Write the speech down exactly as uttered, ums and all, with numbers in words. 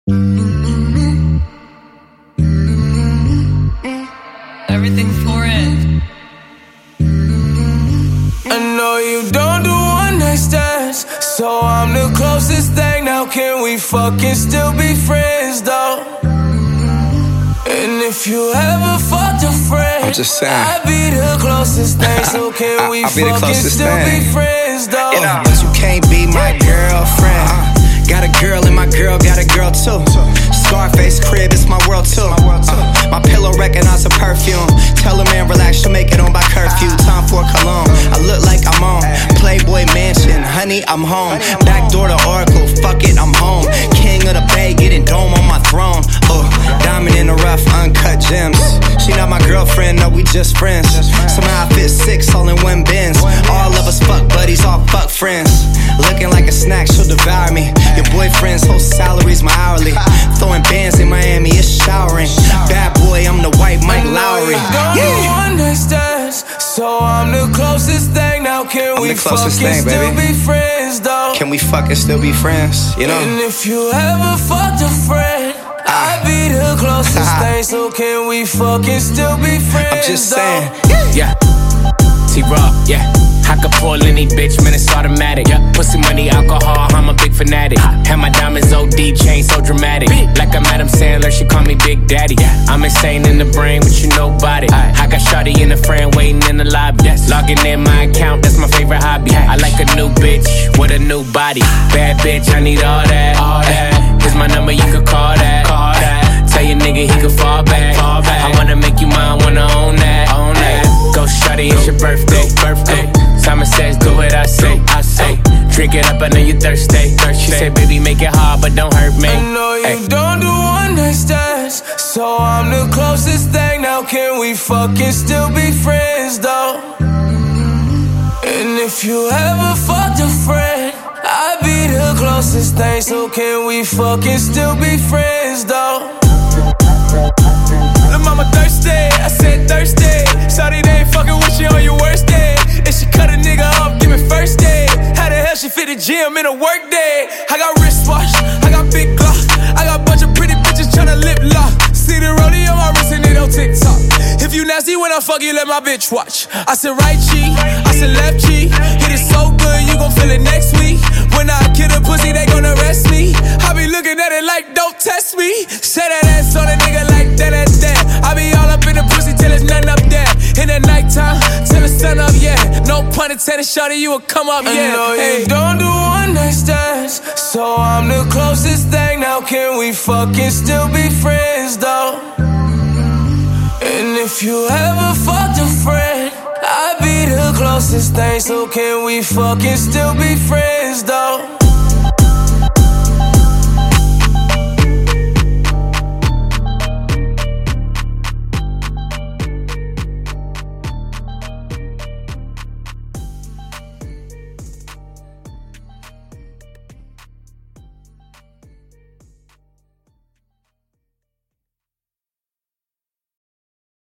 Everything for it. I know you don't do one night stands, so I'm the closest thing. Now can we fucking still be friends though? And if you ever fucked a friend, I'm just saying, I'd be the closest thing. So can I, we I'll be the fucking closest still thing. be friends though? You know, but you can't be my girlfriend. Uh, got a girl and my girl got a girl too. Scarface crib, it's my world too. Uh, my pillow recognize a perfume. Tell a man relax, she'll make it on by curfew. Time for cologne, I look like I'm on Playboy Mansion, honey, I'm home. Back door to Oracle, fuck it, I'm home. King of the Bay, getting dome on my throne. Oh, diamond in the rough, uncut gems. She not my girlfriend, no, we just friends. Somehow I fit six all in one Benz. All of us fuck buddies, all fuck friends. Looking like a snack, she'll devour me. Your boyfriend's whole salary's my hourly. Throwing bands in Miami, it's showering. Bad boy, I'm the white Mike Lowry. Yeah. One night stands, so I'm the closest thing. Now can I'm we the closest fucking thing, still baby. be friends though? Can we fucking still be friends, you know? And if you ever fucked a friend, I'd be the closest thing. So can we fucking still be friends? I'm just though? saying. Yeah, T-Raw, yeah. I could pull any bitch, man, it's automatic. Yeah. Pussy, money, alcohol, I'm a big fanatic. Have my diamonds O D, chain so dramatic. Like I'm Adam Sandler, she call me Big Daddy. I'm insane in the brain, but you know about it. I got shawty in the friend waiting in the lobby. Logging in my account, that's my favorite hobby. I like a new bitch with a new body. Bad bitch, I need all that. All that. Here's my number, you could call that. Call that. Tell your nigga he could fall back. Fall back. I wanna make you mine, wanna own that. Own that. Go shawty, it's your birthday. Birthday. Simon says, do what I say. I say, drink it up, I know you thirsty. She said, baby, make it hard, but don't hurt me. I know you Ay. don't do one night stands, so I'm the closest thing. Now can we fucking still be friends though? And if you ever fucked a friend, I'd be the closest thing. So can we fucking still be friends though? Lil' mama thirsty, I said thirsty. Shawty, they ain't fucking with you on your worst day. If she cut a nigga off, give me first day. How the hell she fit the gym in a work day? I got wristwatch, I got big glock, I got a bunch of pretty bitches tryna lip lock. See the rollie on my wrist and it on TikTok. If you nasty when I fuck you, let my bitch watch. I said right cheek, I said left cheek. Hit it so good, you gon' feel it next week. When I kill a pussy, they gon' arrest me. I be looking at it like, don't test me. Say that ass on a nigga like that, that, that. I be all up in the pussy till there's nothing up there. In the nighttime, till the sun up, yeah. No pun intended, shawty, you will come up, yeah. I know hey. you don't do one night stands, so I'm the closest thing. Now can we fucking still be friends though? And if you ever fucked a friend, I'd be the closest thing. So can we fucking still be friends though?